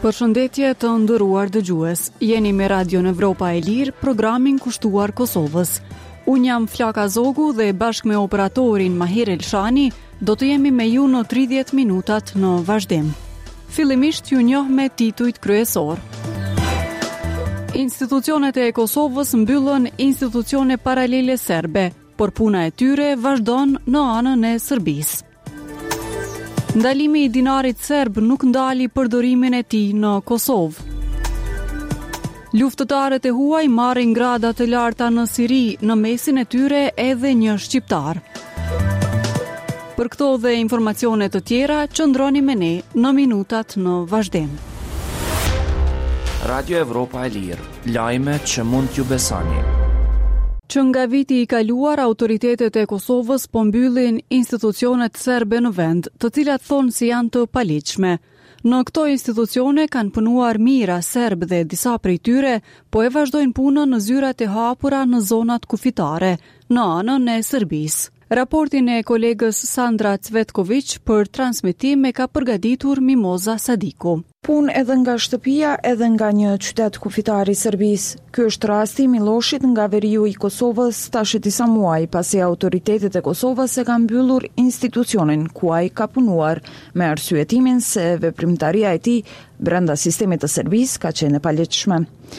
Përshëndetje të nderuar dëgjues. Jeni me Radion Evropa e Lirë, programin kushtuar Kosovës. Unë jam Flaka Zogu dhe bashkë me operatorin Mahir Elshani do të jemi me ju në 30 minutat në vazhdim. Fillimisht ju njoh me titujt kryesor. Institucionet e Kosovës mbyllën institucione paralele serbe, por puna e tyre vazhdon në anën e Serbisë. Ndalimi i dinarit serb nuk ndali përdorimin e tij në Kosovë. Luftëtarët e huaj marrin grada të larta në Siri, në mesin e tyre edhe një shqiptar. Për këto dhe informacione të tjera, qëndroni me ne në minutat në vazhdim. Radio Evropa e Lirë, lajme që mund t'ju besoni. Që nga viti i kaluar, autoritetet e Kosovës po mbyllin institucionet serbe në vend, të cilat thonë si janë të paligjshme. Në këto institucione kanë punuar mijëra serb dhe disa prej tyre, po e vazhdojnë punën në zyrat e hapura në zonat kufitare, në anën e Serbisë. Raportin e kolegës Sandra Cvetković për transmetim e ka përgatitur Mimoza Sadiku. Punë edhe nga shtëpia, edhe nga një qytet kufitar i Serbisë. Ky është rasti Miloshit nga veriu i Kosovës tash disa muaj pasi autoritetet e Kosovës e kanë mbyllur institucionin ku ai ka punuar, me arsyetimin se veprimtaria e tij brenda sistemit të Serbisë ka qenë e paligjshme.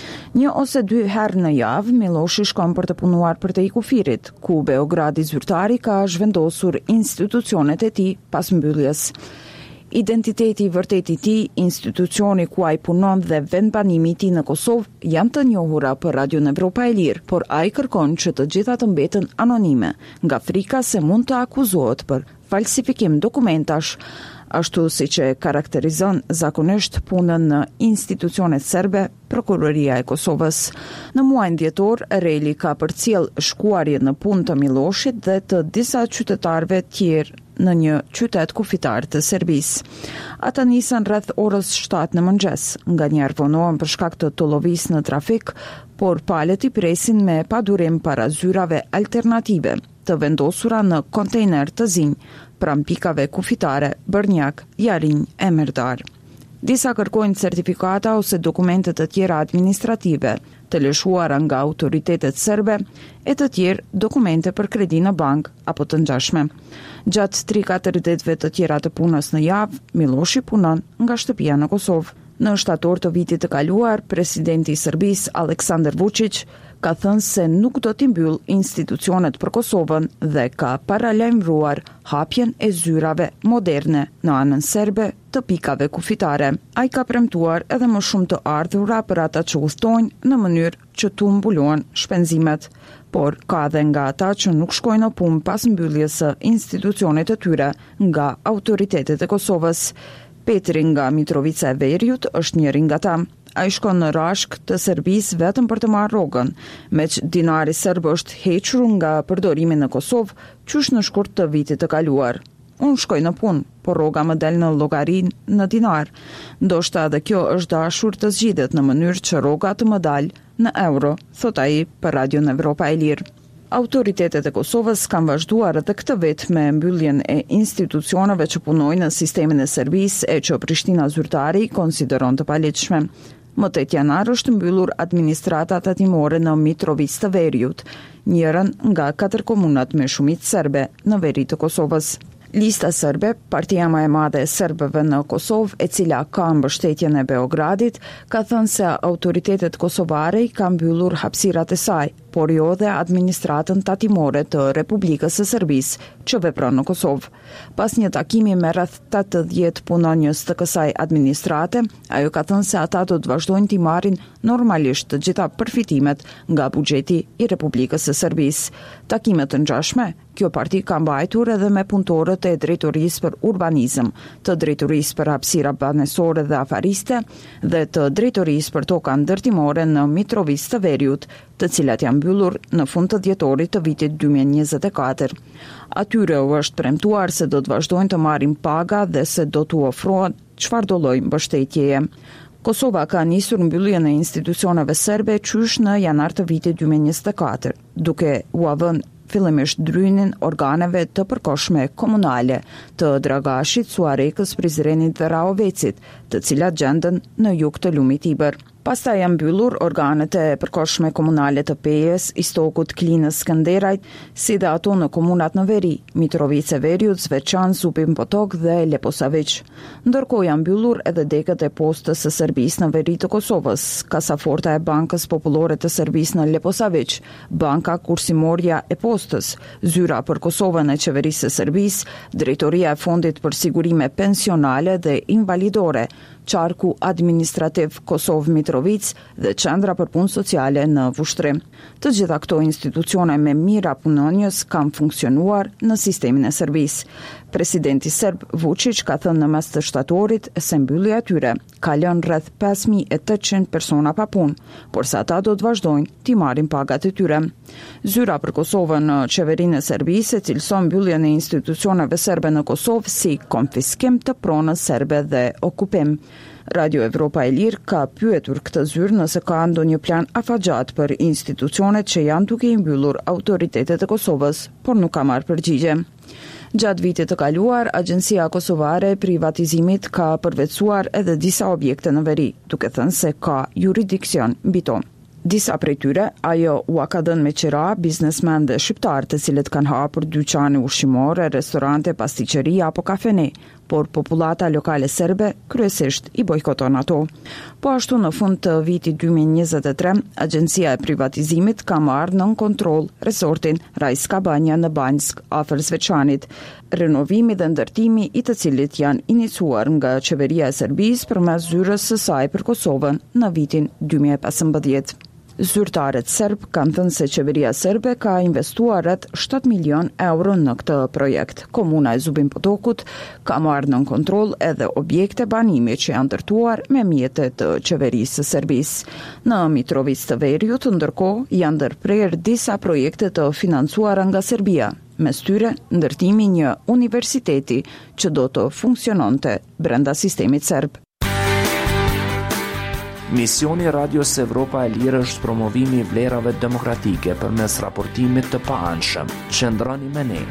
1 ose 2 herë në javë Miloshi shkon për të punuar për te i kufirit, ku Beogradi zyrtari ka zhvendosur institucionet e tij pas mbylljes. Identiteti i vërtet i tij, institucioni ku ai punon dhe vendbanimi i tij në Kosovë janë të njohura për Radion Evropa e Lirë, por ai kërkon që të gjitha të mbeten anonime, nga frika se mund të akuzohet për falsifikim dokumentash, ashtu siç e karakterizon zakonisht punën në institucionet serbe Prokuroria e Kosovës. Në muajin dhjetor, Reli ka përcjell shkuarje në punë të Miloshit dhe të disa qytetarëve tjerë në një qytet kufitar të Serbisë. Ata nisën rreth orës 7 në mëngjes, nganjëherë vonohen për shkak të tullovisë në trafik, por palët i presin me padurim para zyrave alternative, të vendosura në kontejner të zinj, pranë pikave kufitare Bërnjak, Jarinj e Merdar. Disa kërkojnë certifikata ose dokumente të tjera administrative, të lëshuara nga autoritetet serbe, e të tjerë dokumente për kredi në bank apo të ngjashme. Gjatë 3-4 ditëve të tjera të punës në javë, Miloshi punon nga shtëpia në Kosovë. Në shtator të vitit të kaluar, presidenti i Serbisë Aleksandar Vučić ka thënë se nuk do t'i mbyll institucionet për Kosovën dhe ka paralajmëruar hapjen e zyrave moderne në anën serbe të pikave kufitare. Ai ka premtuar edhe më shumë të ardhura për ata që udhtojnë në mënyrë që t'u mbulohen shpenzimet, por ka edhe nga ata që nuk shkojnë në punë pas mbylljes së institucionet të tyre nga autoritetet e Kosovës. Petri nga Mitrovica e Veriut është njëri nga ta. Ai shkon në Rashk të Serbisë vetëm për të marrë rrogën, meq dinari serb është hequr nga përdorimi në Kosovë, qysh në shkurt të vitit të kaluar. Unë shkoj në punë, por rroga më del në llogarin në dinar. Ndoshta edhe kjo është dashur të zgjidhet në mënyrë që rroga të më dalë në euro, thot ai për Radion Evropa e Lirë. Autoritetet e Kosovës kanë vazhduar edhe këtë vit me mbylljen e institucioneve që punojnë në sistemin e Serbisë e që Prishtina zyrtari konsideron të paligjshme. Më 8 janar është mbyllur administrata tatimore në Mitrovic të Veriut, njërën nga 4 komunat me shumicë serbe në veri të Kosovës. Lista serbe, partia më e madhe e serbëve në Kosovë, e cila ka mbështetjen e Beogradit, ka thënë se autoritetet kosovare i kanë mbyllur hapësirat e saj, por jo dhe administratën tatimore të Republikës së Serbisë që vepron në Kosovë. Pas një takimi me rreth 80 punonjës të kësaj administrate, ajo ka thënë se ata do të vazhdojnë t'i marrin normalisht të gjitha përfitimet nga buxheti i Republikës së Serbisë. Takime të ngjashme, kjo parti ka mbajtur edhe me punëtorët e drejtorisë për urbanizëm, të drejtorisë për hapësira banesore dhe afariste dhe të drejtorisë për toka ndërtimore në Mitrovic të Veriut, të cilat janë mbyllur në fund të dhjetorit të vitit 2024. Atyre u është premtuar se do të vazhdojnë të marrin paga dhe se do t'u ofrohen çfarëdo lloj mbështetjeje. Kosova ka nisur mbylljen e institucioneve serbe qysh në janar të vitit 2024, duke u avën fillimisht drynin organeve të përkohshme komunale të Dragashit, Suarekës, Prizrenit dhe Raovecit, të cilat gjenden në jug të lumit Tiber. Pastaj janë mbyllur organet e përkohshme komunale të Pejës, Istokut, Klinës, Skënderajt, si dhe ato në komunat në veri, Mitrovice, Veriut, Zveçan, Zupin Potok dhe Leposavić. Ndërkohë janë mbyllur edhe dekët e postës së Serbisë në veri të Kosovës, kasaforta e Bankës Popullore të Serbisë në Leposavić, banka kursimorja e postës, zyra për Kosovën e qeverisë së Serbisë, drejtoria e fondit për sigurime pensionale dhe invalidore, qarku administrativ Kosovë Mitrovic dhe qendra për punë sociale në Vushtrem. Të gjitha këto institucione me mira punonjës kanë funksionuar në sistemin e Serbisë. Presidenti serb Vučić ka thënë në mes të shtatorit se mbyllja e tyre ka lënë rreth 5800 persona pa punë, por sa ata do të vazhdojnë t'i marrin pagat e tyre. Zyra për Kosovën në qeverinë e Serbisë cilëson mbylljen e institucioneve serbe në Kosovë si konfiskim të pronës serbe dhe okupim. Radio Evropa e Lirë ka pyetur këtë zyrë nëse ka ndonjë plan afatgjat për institucionet që janë duke i mbyllur autoritetet e Kosovës, por nuk ka marrë përgjigje. Gjatë vitit të kaluar, Agjencia Kosovare e Privatizimit ka përvetësuar edhe disa objekte në veri, duke thënë se ka juridiksion mbi to. Disa prej tyre, ajo u ka dhënë me qira biznesmen dhe shqiptar të cilët kanë hapur dyqane ushqimore, restorante, pasticeri apo kafene, por popullata lokale serbe kryesisht i bojkoton ato. Po ashtu në fund të vitit 2023, Agjencia e Privatizimit ka marrë nën kontroll resortin Rajska Banja në Banjsk, afër Zveçanit, renovimi dhe ndërtimi i të cilit janë iniciuar nga qeveria e Serbisë përmes zyrës së saj për Kosovën në vitin 2015. Zyrtarët serb kanë thënë se qeveria serbe ka investuar rreth 7 milion euro në këtë projekt. Komuna e Zubin Potokut ka marrë nën kontroll edhe objekte banimi që janë ndërtuar me mjetet të qeverisë së Serbisë. Në Mitrovic të Veriut, ndërkohë, janë ndërprerë disa projekte të financuara nga Serbia, mes tyre ndërtimi një universiteti që do të funksiononte brenda sistemit serb. Misioni Radios Evropa e Lirë është promovimi i vlerave demokratike përmes raportimit të paanshëm. Qëndroni me ne.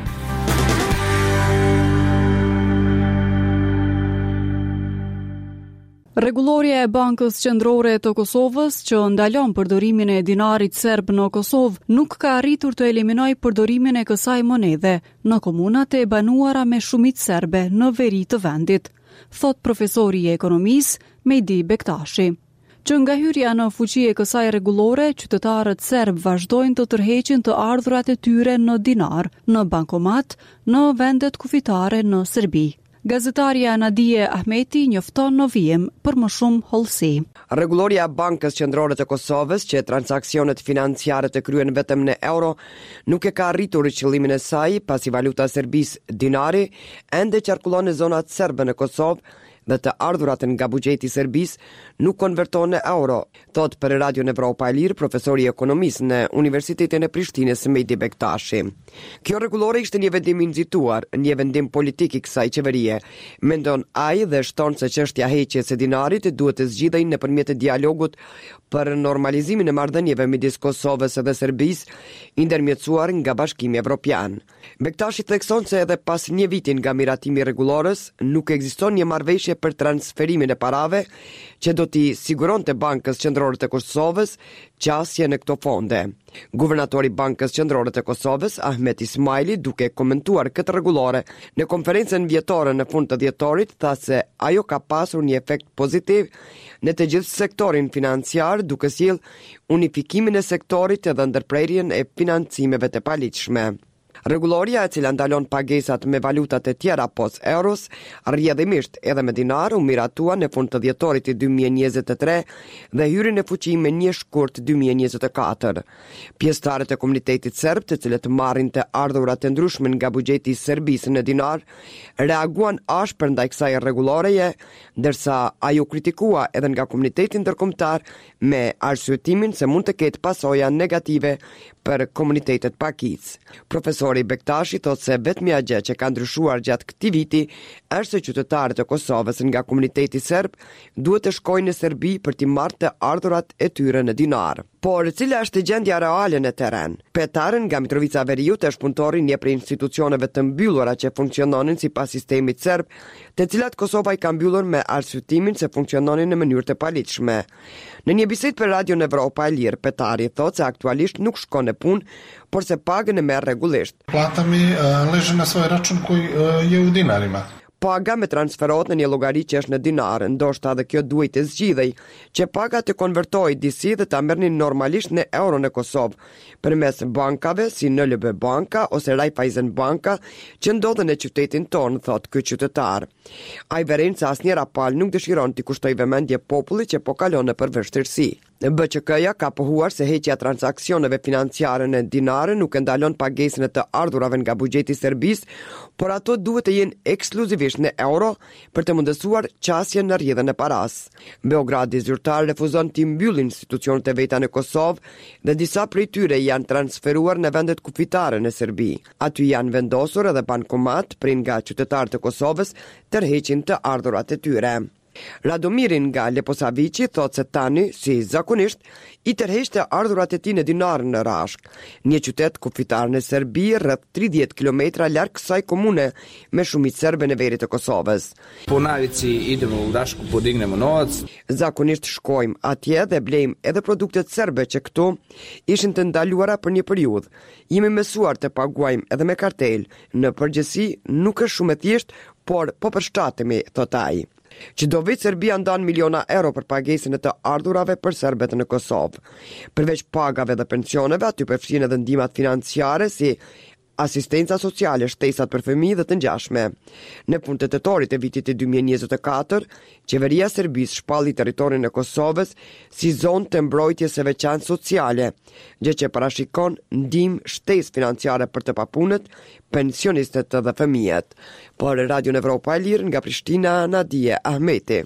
Rregullorja e Bankës Qendrore të Kosovës që ndalon përdorimin e dinarit serb në Kosovë nuk ka arritur të eliminojë përdorimin e kësaj monedhe në komunat e banuara me shumicë serbe në veri të vendit, thot profesori i ekonomisë Mejdi Bektashi. Që nga hyrja në fuqi e kësaj rregullore, qytetarët serb vazhdojnë të tërheqin të ardhurat e tyre në dinar, në bankomat, në vendet kufitare në Serbi. Gazetaria Nadije Ahmeti njofton në vijim për më shumë hollësi. Rregulloria e Bankës Qendrore të Kosovës, që transaksionet financiare të kryen vetëm në euro, nuk e ka arritur qëllimin e saj, pasi valuta serbis dinari ende qarkullon në zonat serbe në Kosovë dhe të ardhurat nga buxheti i Serbisë nuk konvertohen në euro, thot për Radio Evropa e Lirë profesori i ekonomisë në Universitetin e Prishtinës Mejdi Bektashi. Kjo rregullore ishte një vendim i nxituar, një vendim politik i kësaj qeverie, mendon ai dhe shton se çështja heqjes së dinarit duhet të zgjidhej nëpërmjet dialogut për normalizimin e marrëdhënieve midis Kosovës dhe Serbisë, i ndërmjetësuar nga Bashkimi Evropian. Bektashi thekson se edhe pas një viti nga miratimi i rregullores, nuk ekziston një marrëveshje për transferimin e parave që do t'i siguronte Bankës Qendrore të Kosovës qasje në këto fonde. Guvernatori i Bankës Qendrore të Kosovës, Ahmet Ismaili, duke komentuar këtë rregullore në konferencën vjetore në fund të dhjetorit, tha se ajo ka pasur një efekt pozitiv në të gjithë sektorin financiar, duke sjellë unifikimin e sektorit edhe ndërprerjen e financimeve të paligjshme. Rregulloria e cila ndalon pagesat me valutat e tjera pos euros, rrjedhimisht edhe me dinar, u miratua në fund të dhjetorit të 2023 dhe hyri në fuqi me 1 shkurt 2024. Pjesëtarët e komunitetit serb, të cilët marrin të ardhurat e ndryshme nga buxheti i Serbisë në dinar, reaguan ashpër ndaj kësaj rregulloreje, ndërsa ajo kritikua edhe nga komuniteti ndërkombëtar me arsyetimin se mund të ketë pasoja negative për komunitetet pakic. Profesori Bektashi thot se vetmja gjë që ka ndryshuar gjatë këtij viti është se qytetarët e Kosovës nga komuniteti serb duhet të shkojnë në Serbi për t'i marrë të ardhurat e tyre në dinar. Por cila është gjendja reale në terren? Petarën nga Mitrovica Veriut është punëtori një prej institucioneve të mbyllura që funksiononin sipas sistemit serb, të cilat Kosova i ka mbyllur me arsyetimin se funksiononin në mënyrë të paligjshme. Në një bisedë për Radio Evropa e Lirë, Petari thotë se aktualisht nuk shkon në punë, por se pagën e merr rregullisht. Plata mi leži na svoj račun koji je u dinarima. Paga me transferohet në një llogari që është në dinare, ndoshta edhe kjo duhet të zgjidhej, që paga të konvertohet disi dhe ta merrnin normalisht në euro në Kosovë, përmes bankave si NLB Banka ose Raiffeisen Banka, që ndodhen në qytetin tonë, thot ky qytetar. Ai vëren se asnjëra palë nuk dëshiron t'i kushtoj vëmendje popullit që po kalon nëpër vështirësi. BCK-ja ka pohuar se heqja transaksioneve financiare në dinare nuk e ndalon pagesën e të ardhurave nga buxheti i Serbisë, por ato duhet të jenë ekskluzivisht në euro për të mundësuar qasjen në rrjedhën e paras. Beogradi zyrtar refuzon të mbyllë institucionet e veta në Kosovë dhe disa prej tyre janë transferuar në vendet kufitare në Serbi. Aty janë vendosur edhe bankomat prin nga qytetarët e Kosovës tërheqin të ardhurat e tyre. Radomirin nga Leposavici thot se tani, si zakonisht, i tërheqte ardhurat e tij në dinar në Rashk, një qytet kufitar në Serbi rreth 30 kilometra larg kësaj komune me shumicë serbe në veri të Kosovës. Po navici idemo u Rashku, po dignemo novac. Zakonisht shkojmë atje dhe blejmë edhe produktet serbe që këtu ishin të ndaluara për një periudhë. Jemi mësuar të paguajmë edhe me kartel. Në përgjithësi nuk është shumë e thjeshtë, por po përshtatemi, thot ai. Çdo vit Serbia ndan miliona euro për pagesën e të ardhurave për serbet në Kosovë. Përveç pagave dhe pensioneve, aty përfshin edhe ndihmat financiare si asistenca sociale, shtesat për fëmijë dhe të ngjashme. Në fund të tetorit e vitit të 2024, qeveria e Serbisë shpalli territorin e Kosovës si zonë të mbrojtjes së veçantë sociale, gjë që parashikon ndihmë shtesë financiare për të papunët, pensionistët dhe fëmijët. Por Radio Evropa e Lirë nga Prishtina, Nadia Ahmeti.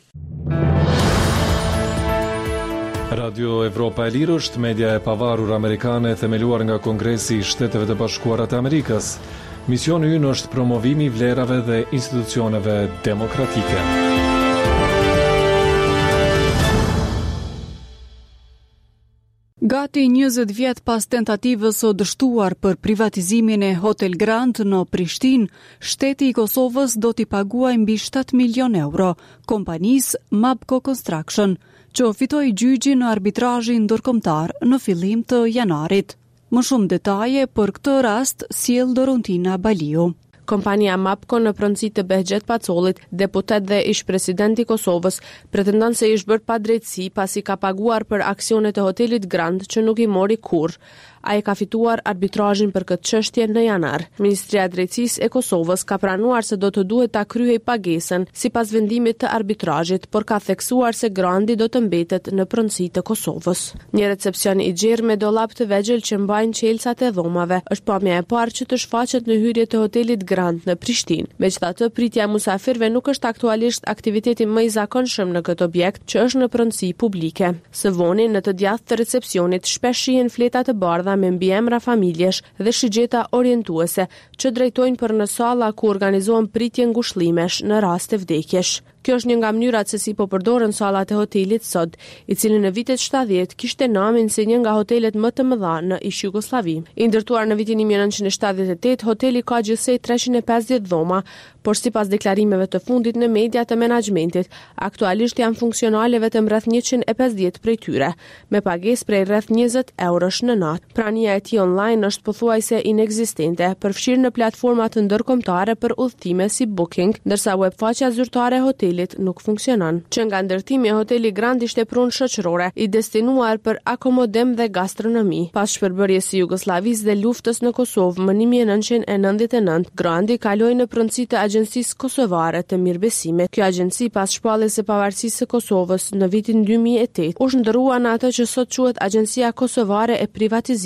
Radio Evropa e Lirë është media e pavarur amerikane themeluar nga Kongresi i Shteteve të Bashkuara të Amerikës. Misioni ynë është promovimi i vlerave dhe institucioneve demokratike. Gati 20 vjet pas tentativës së dështuar për privatizimin e Hotel Grand në Prishtinë, shteti i Kosovës do t'i paguajë mbi 7 milion euro kompanisë Mapco Construction, që fitoi gjyqin në arbitrazhin ndërkombëtar në fillim të janarit. Më shumë detaje për këtë rast sjell Dorontina Baliu. Kompania Mapco në pronësi të Behgjet Pacollit, deputet dhe ish presidenti i Kosovës, pretendon se ish bërë padrejtësi pasi ka paguar për aksionet e Hotelit Grand që nuk i mori kurrë. Ai ka fituar arbitrazhin për këtë çështje në janar. Ministria e Drejtësisë e Kosovës ka pranuar se do të duhet ta kryej pagesën sipas vendimit të arbitrazhit, por ka theksuar se Grandi do të mbetet në pronësi të Kosovës. Një recepcion i gjerë me dollap të vegjël që mbajnë çelësat e dhomave është pamja e parë që të shfaqet në hyrje të Hotelit Grand në Prishtinë. Megjithatë, pritja e musafirëve nuk është aktualisht aktiviteti më i zakonshëm në këtë objekt që është në pronësi publike. Së voni në të djathtë të recepcionit shpesh shihen fleta të bardha me mbiemra familjesh dhe shigjeta orientuese që drejtojnë për në salla ku organizohen pritje ngushëllimesh në rast të vdekjesh. Kjo është një nga mënyrat se si po përdoren sallat e hotelit sot, i cili në vitet 70 kishte namin si një nga hotelet më të mëdha në ish Jugosllavi. I ndërtuar në vitin 1978, hoteli ka gjithsej 350 dhoma, por sipas deklarimeve të fundit në media të menaxhmentit, aktualisht janë funksionale vetëm rreth 150 prej tyre, me pagesë prej rreth 20 eurosh në natë. Prania e tij online është pothuajse inekzistente, përfshirë në platforma të ndërkombëtare për udhëtime si Booking, ndërsa webfaqja zyrtare e hotelit nuk funksionon. Që nga ndërtimi hoteli Grand ishte prunë shoqërore i destinuar për akomodim dhe gastronomi. Pas shpërbërjes së Jugosllavisë dhe luftës në Kosovë më 1999, Grandi kaloi në pronësi të Agjencisë Kosovare të Mirëbesimit. Kjo agjenci pas shpalljes së pavarësisë së Kosovës në vitin 2008 u shndërrua në atë që sot quhet Agjencia Kosovare e Privatizimit.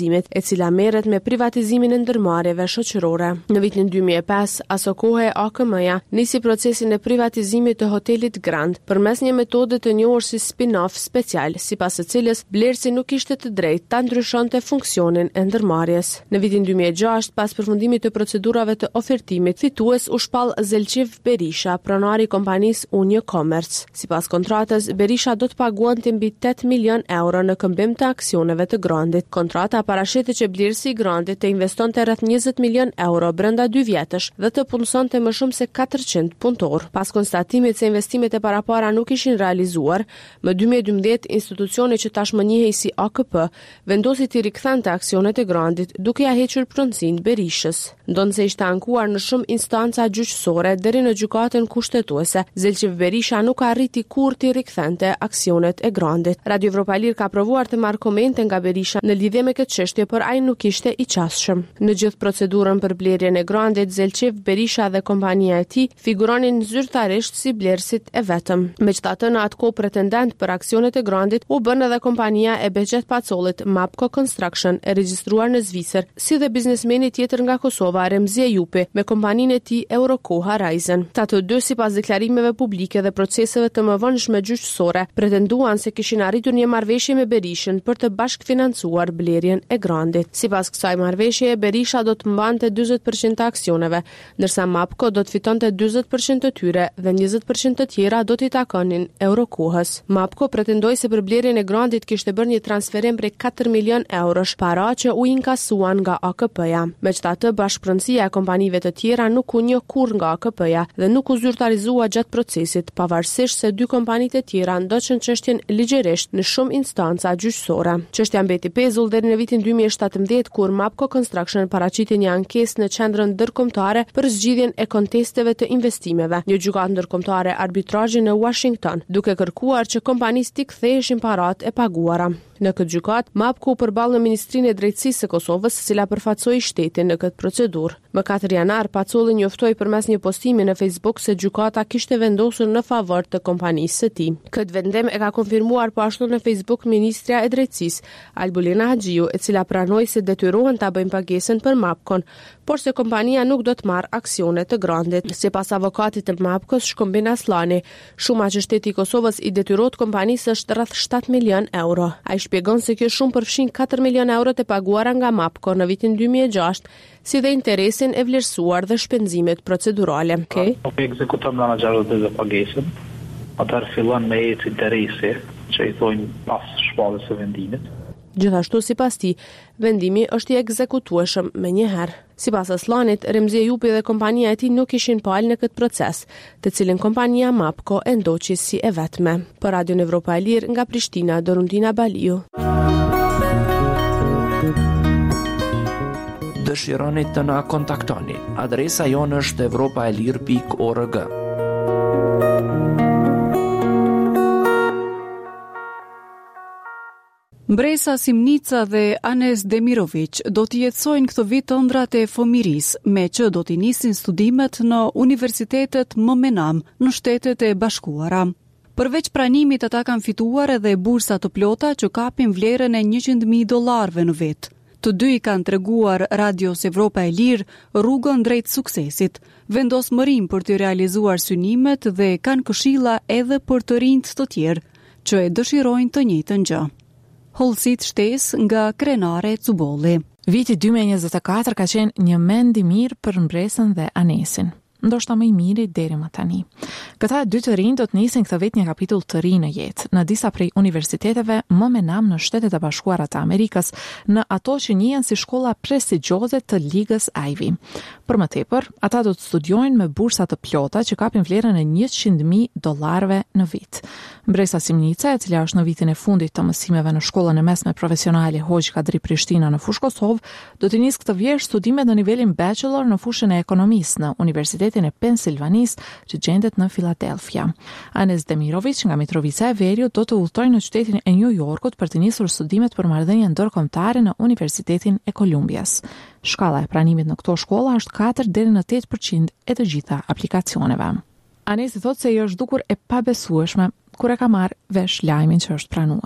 shpenzimit, e cila merret me privatizimin e ndërmarrjeve shoqërore. Në vitin 2005, aso kohe AKM-ja nisi procesin e privatizimit të hotelit Grand përmes një metode të njohur si spin-off special, sipas së cilës blerësi nuk kishte të drejtë ta ndryshonte funksionin e ndërmarrjes. Në vitin 2006, pas përfundimit të procedurave të ofertimit, fitues u shpall Zelqiv Berisha, pronari i kompanisë Unio Commerce. Sipas kontratës, Berisha do të paguante mbi 8 milion euro në këmbim të aksioneve të Grandit. Kontrata parashitet që blerësi i Grandit të investonte rreth 20 milion euro brenda 2 vjetësh dhe të punësonte më shumë se 400 punëtor. Pas konstatimit se investimet e parapara nuk ishin realizuar, më 2012 institucioni që tashmë njihej si AKP vendosi të rikthente aksionet e Grandit duke ia hequr pronësinë Berishës. Ndonse ishte ankuar në shumë instanca gjyqësore deri në gjykatën kushtetuese, Zelqiv Berisha nuk arriti kurrë të rikthente aksionet e Grandit. Radio Evropa Lir ka provuar të marrë komente nga Berisha në lidhje me këtë çështje, por ai nuk ishte i qasshëm. Në gjithë procedurën për blerjen e Grandit, Zelqiv Berisha dhe kompania e tij figuronin zyrtarisht si blerësit e vetëm. Megjithatë, në atë kohë pretendent për aksionet e Grandit u bën edhe kompania e Behçet Pacollit, Mapco Construction, e regjistruar në Zvicër, si dhe biznesmeni tjetër nga Kosova, Remzi Ejupi, me kompaninë e tij Euroco Horizon. Ta të dy, sipas deklarimeve publike dhe proceseve të mëvonshme gjyqësore, pretenduan se kishin arritur një marrëveshje me Berishën për të bashkëfinancuar blerjen e Grandit. Sipas kësaj marrëveshjeje, Berisha do të mbante 40% të aksioneve, ndërsa Mapco do të fitonte 40% të tyre dhe 20% të tjera do t'i takonin Eurocohës. Mapco pretendoi se për blerjen e Grandit kishte bërë një transferim prej 4 milion eurosh, para që u inkasuan nga AKP-ja. Megjithatë, bashkëpronësia e kompanive të tjera nuk u njoh kurrë nga AKP-ja dhe nuk u zyrtarizua gjatë procesit, pavarësisht se dy kompanitë e tjera ndoqën çështjen ligjërisht në shumë instanca gjyqësore. Çështja mbeti pezull deri në vitin 2017 kur Mapco Construction paraqiti një ankesë në qendrën ndërkombëtare për zgjidhjen e kontesteve të investimeve, një gjykatë ndërkombëtare arbitrazhi në Washington, duke kërkuar që kompanisë t'i ktheheshin paratë e paguara. Në këtë gjykat, Mapco u përball në Ministrinë e Drejtësisë së Kosovës, e cila përfaqësoi shtetin në këtë procedurë. Më 4 janar, Pacolli njoftoi përmes një postimi në Facebook se gjykata kishte vendosur në favor të kompanisë së tij. Këtë vendim e ka konfirmuar po ashtu në Facebook Ministrja e Drejtësisë, Albulina Haxhiu, e cila pranoi se detyrohen ta bëjnë pagesën për Mapcon, por se kompania nuk do të marrë aksione të Grandit. Sipas avokatit të Mapcos, Shkombin Aslani, shuma që shteti i Kosovës i detyrohet kompanisë është rreth 7 milion euro. Ai shpjegon se kjo shumë përfshin 4 milion euro të paguara nga Mapco në vitin 2006, si dhe interesin e vlerësuar dhe shpenzimet procedurale. Nuk ekzekuton menaxherët dhe pagesën. Atëherë fillon me ecë interesi, që i thojnë pas shpalljes së vendimit. Gjithashtu, sipas tij, vendimi është i ekzekutueshëm menjëherë. Sipas Aslanit, Remzi Ejupi dhe kompania e tij nuk ishin palë në këtë proces, të cilin kompania Mapco e ndoqi si e vetme. Për Radio Evropa e Lir, nga Prishtina, Dorundina Baliu. Dëshironi të na kontaktoni. Adresa jonë është evropaelir.org. Mbresa Simnica dhe Anes Demirovic do të jetësojnë këtë vit ëndrat e fëmirisë, me që do t'i nisin studimet në universitetet më menam në Shtetet e Bashkuara. Përveç pranimit, ata kanë fituar edhe bursa të plota që kapin vlerën e $100,000 në vit. Të dy i kanë treguar Radios Evropa e Lir rrugën drejt suksesit, vendosmërim për të realizuar synimet dhe kanë këshilla edhe për të rinjt të tjerë që e dëshirojnë të njëjtën gjë. Hollësit shtesë nga Krenare Cubolli. Viti 2024 ka qenë një mend i mirë për Mbresën dhe Anesin, ndoshta më i miri deri më tani. Këta dy të rinj do të nisin këtë vit një kapitull të ri në jetë, në disa prej universiteteve më menam në Shtetet e Bashkuara të Amerikës, në ato që njihen si shkolla prestigjioze të Ligës Ivy. Për më tepër, ata do të studiojnë me bursa të plota që kapin vlerën e $100,000 në vit. Mbresa Simnica, e cila është në vitin e fundit të mësimeve në shkollën e mesme profesionale Hoxh Kadri Prishtina në fushë Kosovë, do të nisë këtë vjerë studimet në nivelin bachelor në fushën e ekonomisë në Universitetin e Pensilvanisë që gjendet në Philadelphia. Anes Demirovic nga Mitrovica e Veriut do të udhtojë në qytetin e New Yorkut për të nisur studimet për marrëdhënie ndërkombëtare në Universitetin e Kolumbias. Shkalla e pranimit në këto shkolla është 4 deri në 8% e të gjitha aplikacioneve. Anesi thotë se i është dukur e pabesueshme kur e ka marrë vesh lajmin që është pranuar.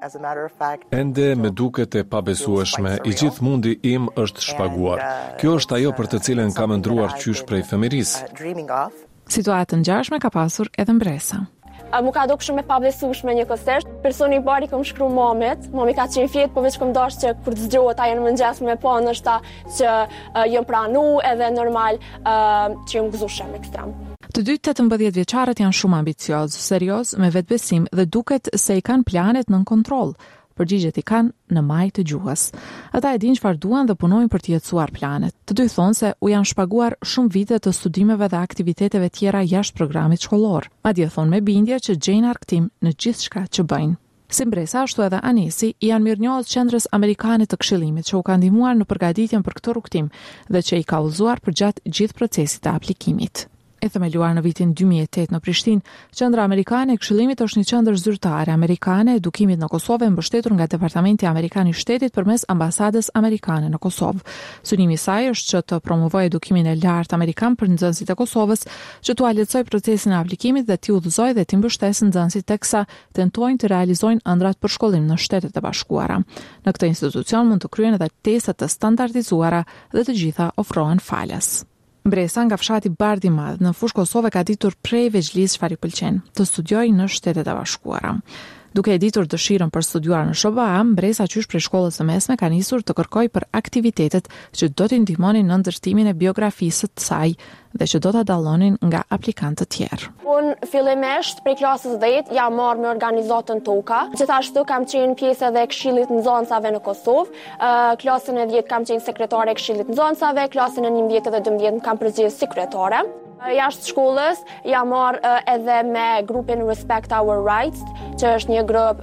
Ende me duket e pabesueshme, I gjithë mundi im është shpaguar. Kjo është ajo për të cilën kam ndruar qysh prej fëmirisë. Situatën ngjashme ka pasur edhe mbresa. Mu ka do shumë e pabesueshme njëkohësisht. Personi I bari kam shkruar mamit, mami ka qenë fjet, po veç kam dashur që kur të zgjohet ajo në mëngjes me pa ndoshta që jam pranu edhe normal që jam gëzuar ekstrem. Të dy 18 vjeçarët janë shumë ambicioz, serioz, me vetbesim dhe duket se I kanë planet nën kontroll. Përgjigjet I kanë në maj të gjuhës. Ata e dinë çfarë duan dhe punojnë për të jetësuar planet. Të dy thonë se u janë shpaguar shumë vite të studimeve dhe aktiviteteve tjera jashtë programit shkollor. Madje thonë me bindje që gjejnë arktim në gjithçka që bëjnë. Si mbresa ashtu edhe Anesi janë mirënjohës Qendrës Amerikane të Këshillimit që u ka ndihmuar në përgatitjen për këtë rrugtim dhe që I ka udhëzuar përgjatë gjithë procesit të aplikimit. E themeluar në vitin 2008 në Prishtinë, Qendra Amerikane e Këshillimit është një qendër zyrtare amerikane e edukimit në Kosovë mbështetur nga Departamenti Amerikan I Shtetit përmes Ambasadës Amerikane në Kosovë. Synimi I saj është që të promovojë edukimin e lartë amerikan për nxënësit e Kosovës, që t'u lehtësojë procesin e aplikimit dhe t'i udhëzojë dhe t'i mbështesë nxënësit teksa tentojnë të realizojnë ëndrat për shkollim në Shtetet e Bashkuara. Në këtë institucion mund të kryhen edhe testa të standardizuara dhe të gjitha ofrohen falas. Mbresa nga fshati Bardh I Madh në fushë Kosovë ka ditur prej veçlisë çfarë I pëlqen, të studiojë në Shtetet e Bashkuara. Duke e ditur dëshirën për studiuar në SBA, Mbresa qysh prej shkollës së mesme ka nisur të kërkojë për aktivitetet që do t'i ndihmonin në ndërtimin e biografisë së saj dhe që do ta dallonin nga aplikantë të tjerë. Unë fillimisht prej klasës 10 jam marrë me organizatën Toka. Gjithashtu kam qenë pjesë edhe e Këshillit të Nxënësave në Kosovë. Klasën e 10 kam qenë sekretare e Këshillit të Nxënësave, klasën e 11 dhe 12 kam përgjithë sekretare. Jashtë shkollës jam marrë edhe me grupin Respect Our Rights, që është një grup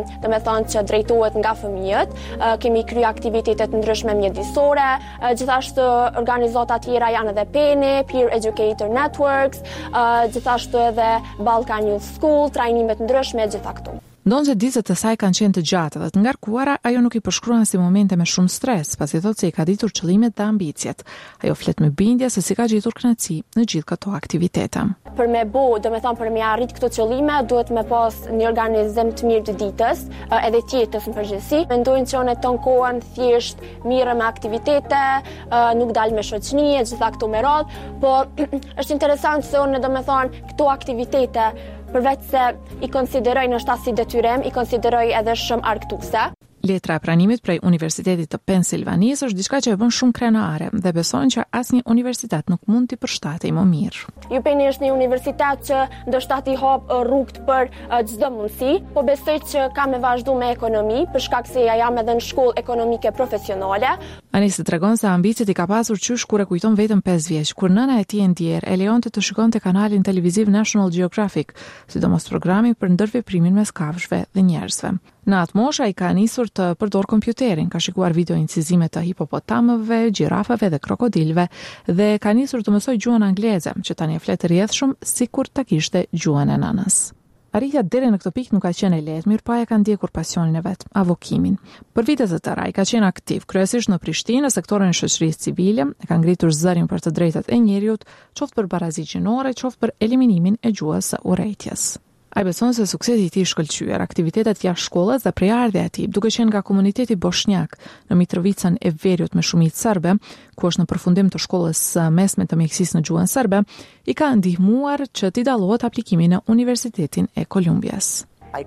që drejtohet nga fëmijët. Kemi kryer aktivitete të ndryshme mjedisore, gjithashtu organizata tjera janë edhe PENI, Peer Educator Networks, gjithashtu edhe Balkan Youth School, trajnime të ndryshme gjitha këtu. Ndonë që ditët e saj kanë qenë të gjata dhe të ngarkuara, ajo nuk I përshkruan si momente me shumë stres, pasi thotë se I ka ditur qëllimet dhe ambicjet. Ajo flet me bindje se si ka gjetur kënaqësi në gjithë këto aktivitete. Për me për me arrit këto qëllime, duhet me pas një organizim të mirë të ditës, edhe tjetës në përgjithësi. Mendojnë që unë ton kohën thjesht mirë me aktivitete, nuk dal me shoqëni, gjitha këto me radhë, por është interesant se unë këto aktivitete përveç se I konsideroj në shtas si detyrim, I konsideroj edhe shumë argëtuese. Letra e pranimit prej Universitetit të Pensilvanisë është diçka që e bën shumë krenar dhe besojnë që asnjë universitet nuk mund t'i përshtatej më mirë. UPenn është një universitet që ndoshta t'i hap rrugët për çdo mundësi, po besoj që ka me vazhdu me ekonomi, për shkak se ja jam edhe në shkollë ekonomike profesionale. Anisi tregon se ambicet I ka pasur qysh kur e kujton vetëm 5 vjeç, kur nëna e tij ndjer e lejonte të shikonte kanalin televiziv National Geographic, sidomos programi për ndërveprimin mes kafshëve dhe njerëzve. Në atë moshë ai ka nisur të përdor kompjuterin, ka shikuar video incizime të hipopotamëve, gjirafave dhe krokodilëve dhe ka nisur të mësoj gjuhën angleze, që tani e flet rrjedhshëm sikur ta kishte gjuhën e nënës. Arritja deri në këtë pikë nuk ka qenë e lehtë, mirë pa e ka ndjekur pasionin e vet, avokimin. Për vite të tëra ai ka qenë aktiv, kryesisht në Prishtinë, në sektorin e shoqërisë civile, e ka ngritur zërin për të drejtat e njerëzit, qoftë për barazi gjinore, qoftë për eliminimin e gjuhës së urrejtjes. Ai beson se suksesi I tij shkëlqyer, aktivitetet jashtë shkollës dhe prejardhja e tij, duke qenë nga komuniteti bosnjak në Mitrovicën e Veriut me shumicë serbe, ku është në përfundim të shkollës mesme të mjekësisë në gjuhën serbe, I ka ndihmuar që t'i dallohet aplikimin në Universitetin e Kolumbias.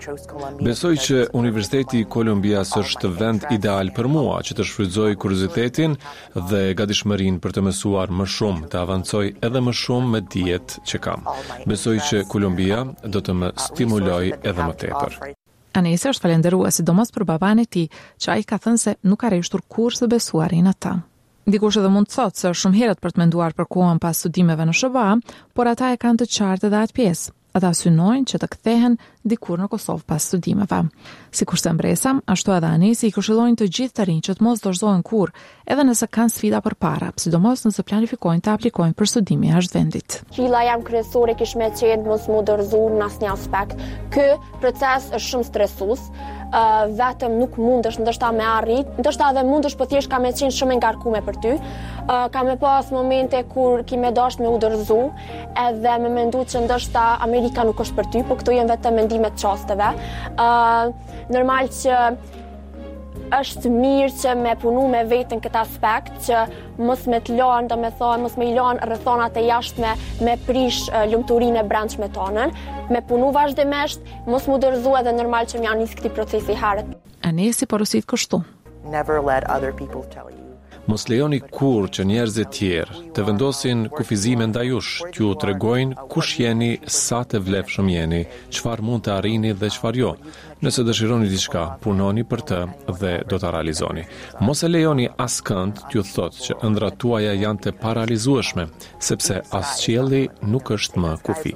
Besoj që Universiteti I Kolumbias është vend ideal për mua, që të shfrytëzoj kuriozitetin dhe gatishmërinë për të mësuar më shumë, të avancoj edhe më shumë me dijet që kam. Besoj që Kolumbia do të më stimuloj edhe më tepër. Anesi është falendëruar sidomos për baban e tij, që ai ka thënë se nuk ka rreshtur kurrë të besuarin ata. Dikush edhe mund të thotë se është shumë herët për të menduar për kohën pas studimeve në SBA, por ata e kanë të qartë edhe atë pjesë. Ata synojnë që të kthehen dikur në Kosovë pas studimeve. Sikurse Mbresa, ashtu edhe Anesi I këshillojnë të gjithë të rinj që të mos dorëzohen kurrë, edhe nëse kanë sfida përpara, sidomos nëse planifikojnë të aplikojnë për studime jashtë vendit. Qilla jam kryesore kish me qenë mos më dorëzuar në asnjë aspekt. Ky proces është shumë stresues. Vetëm nuk mundesh ndoshta me arrit, ndoshta edhe mundesh po thjesht ka me qenë shumë e ngarkuar për ty. Ka me pas momente kur ki me dasht me udërzu, edhe me mendu që ndoshta Amerika nuk është për ty, po këto jenë vetëm mendimet qasteve. Normal që është mirë që me punu me vetën këtë aspekt, që mos me të lanë, do me thonë, mos me i lanë rrethonat e jashtme me prish lumturinë e brendshme tonën, me punu vazhdimisht, mos mu dërzu edhe normal që m'ja nis këti procesi herët. Anesi porosit kështu. Never let other people tell you. Mos lejoni kur që njerëzit tjerë të vendosin kufizime ndaj jush, t'ju tregojnë kush jeni, sa të vlefshëm jeni, çfarë mund të arrini dhe çfarë jo. Nëse dëshironi diçka, punoni për të dhe do ta realizoni. Mos e lejoni askënd t'ju thotë që ëndrat tuaja janë të paralizueshme, sepse as qielli nuk është më kufi.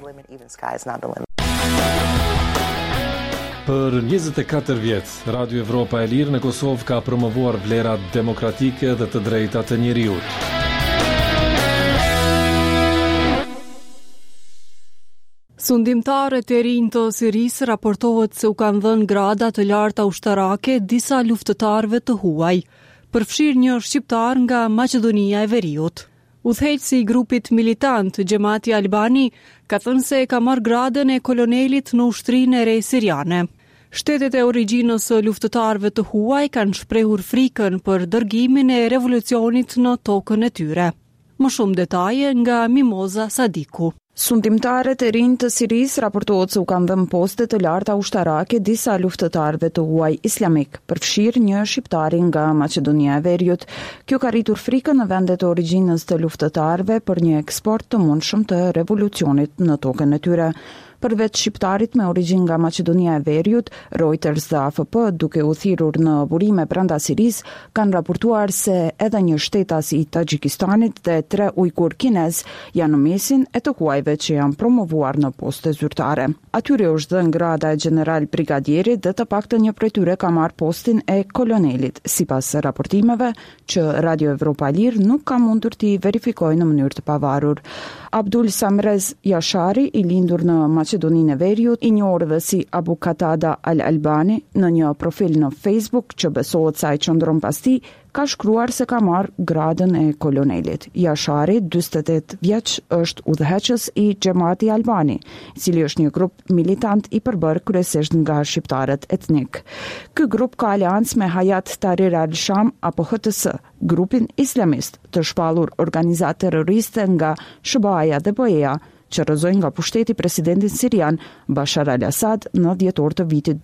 Për 24 vjet, Radio Evropa e Lirë në Kosovë ka promovuar vlerat demokratike dhe të drejta të njeriut. Sundimtarët e rinj të Sirisë raportohet se u kanë dhënë grada të larta ushtarake disa luftëtarëve të huaj, përfshirë një shqiptar nga Maqedonia e Veriut. Udhëheqësi i grupit militant Xhamati Albani ka thënë se ka marrë gradën e kolonelit në ushtrinë e re siriane. Shtetet e origjinës së luftëtarëve të huaj kanë shprehur frikën për dërgimin e revolucionit në tokën e tyre. Më shumë detaje nga Mimoza Sadiku. Sundimtarët e rinj të Sirisë raportohet se u kanë dhënë poste të larta ushtarake disa luftëtarëve të huaj islamik, përfshirë një shqiptari nga Maqedonia e Veriut. Kjo ka rritur frikën në vendet e origjinës të luftëtarëve për një eksport të mundshëm të revolucionit në tokën e tyre. Përveç shqiptarit me origjinë nga Maqedonia e Veriut, Reuters dhe AFP, duke u thirrur në burime brenda Sirisë, kanë raportuar se edhe një shtetas i Taxhikistanit dhe 3 ujkur kinez janë në mesin e të huajve që janë promovuar në poste zyrtare. Atyre është dhënë grada e general brigadierit dhe të paktën një prej tyre ka marrë postin e kolonelit, sipas raportimeve që Radio Evropa Lirë nuk ka mundur t'i verifikojë në mënyrë të pavarur. Abdul Samrez Yashari, i lindur në Maqedoninë e Veriut, i njohur edhe si Abu Qatada Al-Albani, në një profil në Facebook që besohet se ai qëndron pas tij, ka shkruar se ka marrë gradën e kolonelit. Yashari, 48 vjeç, është udhëheqës i Xhamati Albani, i cili është një grup militant i përbërë kryesisht nga shqiptarët etnik. Ky grup ka aleancë me Hayat Tahrir al-Sham apo HTS, grupin islamist të shpallur organizatë terroriste nga SBA-ja dhe BE-ja, që rrëzojnë nga pushteti presidentin sirian Bashar al-Assad në dhjetor të vitit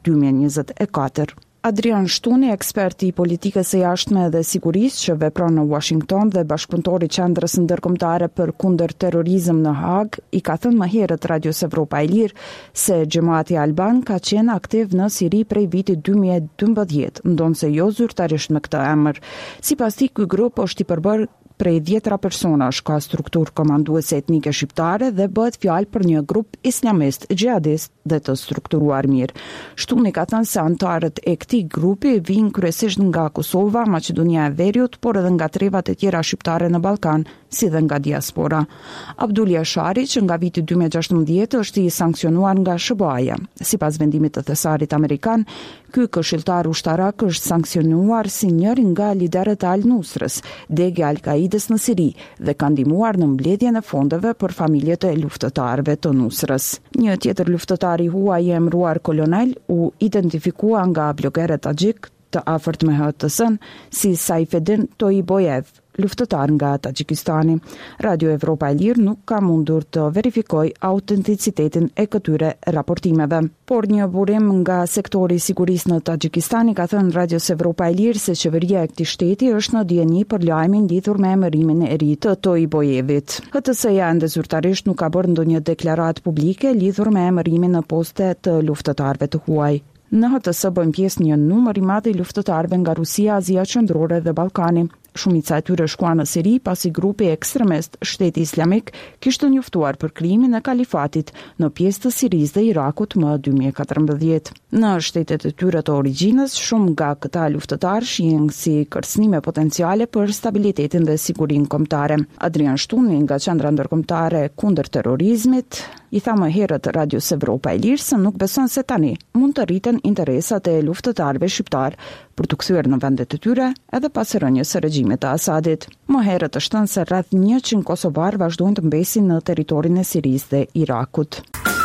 2024. Adrian Shtuni, ekspert i politikës së jashtme dhe sigurisë që vepron në Washington dhe bashkëpunëtor i Qendrës Ndërkombëtare për kundër terrorizëm në Hag, i ka thënë më herët Radios Evropa e Lirë se Xhamati Alban ka qenë aktiv në Siri prej vitit 2012, ndonse jo zyrtarisht me këtë emër. Sipas tij, ky grup është i përbërë prej 10 personash, ka strukturë komanduese etnike shqiptare dhe bëhet fjalë për një grup islamist, xhihadist dhe të strukturuar mirë. Shtuni ka thënë se anëtarët e këtij grupi vijnë kryesisht nga Kosova, Maqedonia e Veriut, por edhe nga trevat e tjera shqiptare në Ballkan, si dhe nga diaspora. Abdul Yashari, që nga viti 2016 është i sankcionuar nga SBA-ja. Sipas vendimit të thesarit amerikan, ky këshilltar ushtarak është sankcionuar si njëri nga liderët e Al-Nusrës, degë Al-Qaidës në Siri, dhe ka ndihmuar në mbledhjen e fondeve për familjet e luftëtarëve të Nusrës. Një tjetër luftëtar i huaj i emëruar kolonel u identifikua nga blogerët taxhik të afërt me HTS-n si Saifedin Toiboyev, luftëtar nga Taxhikistani. Radio Evropa e Lirë nuk ka mundur të verifikoj autenticitetin e këtyre raportimeve. Por një burim nga sektori i sigurisë në Taxhikistani ka thënë Radios Evropa e Lirë se qeveria e këtij shteti është në dieni për lajmin lidhur me emërimin e ri të Toibojevit. HTS-ja ende zyrtarisht nuk ka bërë ndonjë deklaratë publike lidhur me emërimin në poste të luftëtarëve të huaj. Në HTS bën pjesë një numër i madh i luftëtarëve nga Rusia, Azia Qendrore dhe Ballkani. Shumica e tyre shkuan në Siri pasi grupi ekstremist Shteti Islamik kishte njoftuar për krimin e kalifatit në pjesë të Sirisë dhe Irakut më 2014. Në shtetet e tyre të origjinës, shumë nga këta luftëtarë shihen si kërcënime potenciale për stabilitetin dhe sigurinë kombëtare. Adrian Shtuni nga Qendra Ndërkombëtare kundër terrorizmit I tha më herët Radios Evropa e Lirë se nuk beson se tani mund të rriten interesat e luftëtarëve shqiptar për të kthyer në vendet e tyre edhe pas rënies së regjimit të Asadit. Më herët është thënë se rreth 100 kosovar vazhdojnë të mbesin në territorin e Sirisë dhe Irakut.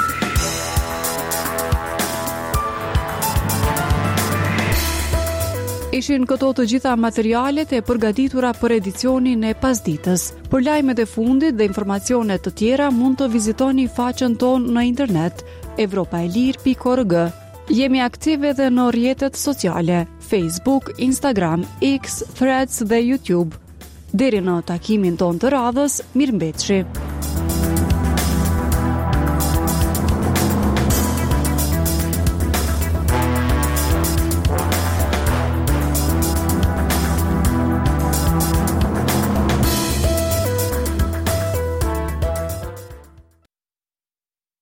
Ishin këto të gjitha materialet e përgatitura për edicionin e pasditës. Për lajmet e fundit dhe informacionet të tjera mund të vizitoni faqen tonë në internet evropaelir.org. Jemi aktive edhe në rrjetet sociale, Facebook, Instagram, X, Threads dhe YouTube. Deri në takimin tonë të radhës, mirëmbëjtje.